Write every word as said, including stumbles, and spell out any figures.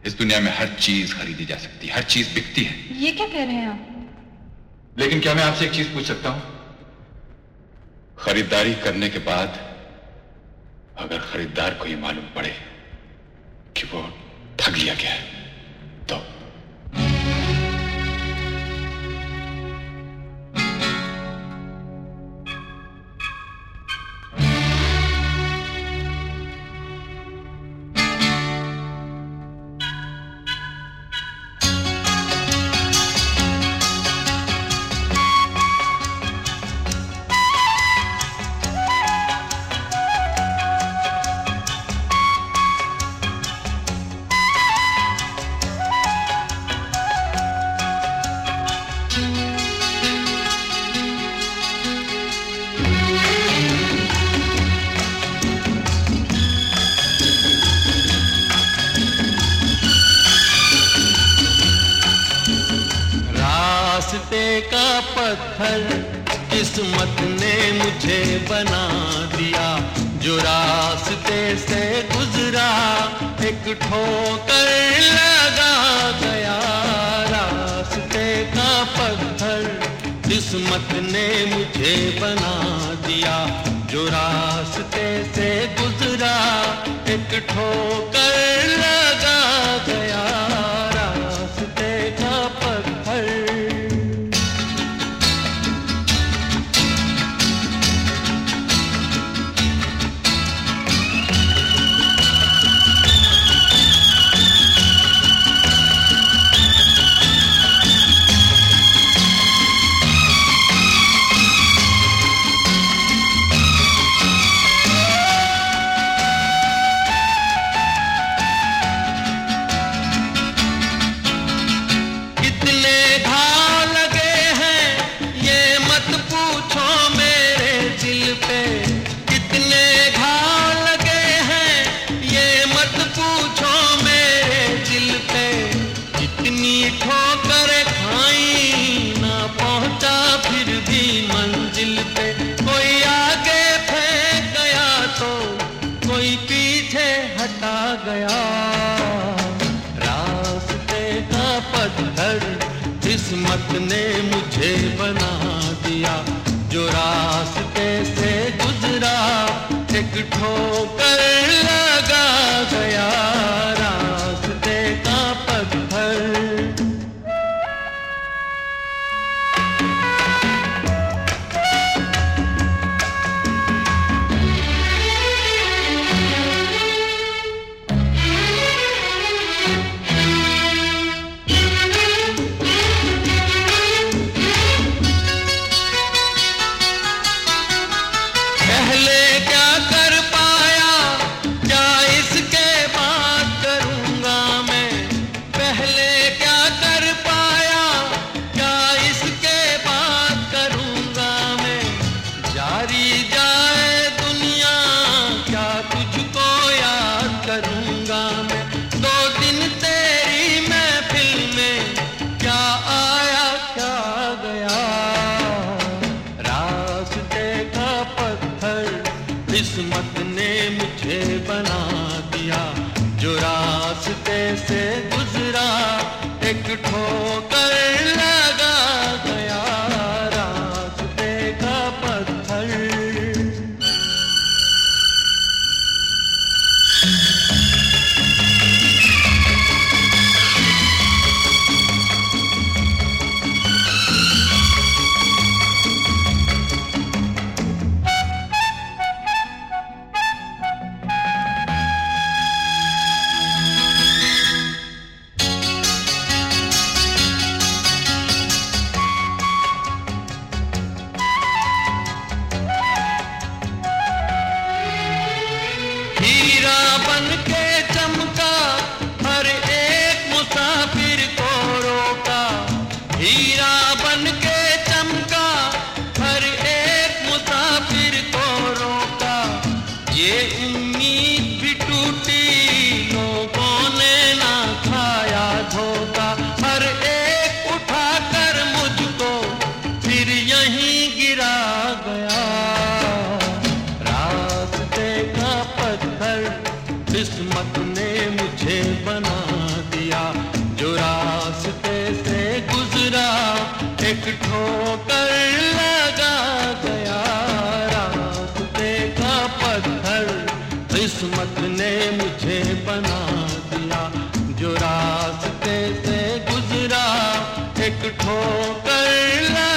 इस दुनिया में हर चीज खरीदी जा सकती है, हर चीज बिकती है। ये क्या कह रहे हैं आप? लेकिन क्या मैं आपसे एक चीज पूछ सकता हूं? खरीदारी करने के बाद अगर खरीदार को ये मालूम पड़े कि वो ठग लिया गया है तो? रास्ते का पत्थर किस्मत ने मुझे बना दिया, जो रास्ते से गुजरा एक ठोकर लगा गया। रास्ते का पत्थर किस्मत ने मुझे बना दिया, जो रास्ते से गुजरा एक ठोकर लगा गया। रास्ते का पत्थर गया। रास्ते का पत्थर किस्मत ने मुझे बना दिया, जो रास्ते से गुजरा एक ठोकर लगा गया। रास्ते का पत्थर किस्मत ने मुझे बना दिया, जो रास्ते से गुजरा एक ठोकर लगा गया। रास्ते का पत्थर हीरा बन के चमका, हर एक मुसाफिर को रोका। हीरा बन के चमका, हर एक मुसाफिर को रोका। ये उम्मीद भी टूटी, लोगों ने ना खाया धोखा। हर एक उठाकर मुझको फिर यहीं गिरा गया। किस्मत ने मुझे बना दिया, तुझने मुझे बना दिया, जो रास्ते से गुजरा एक ठोकर लगा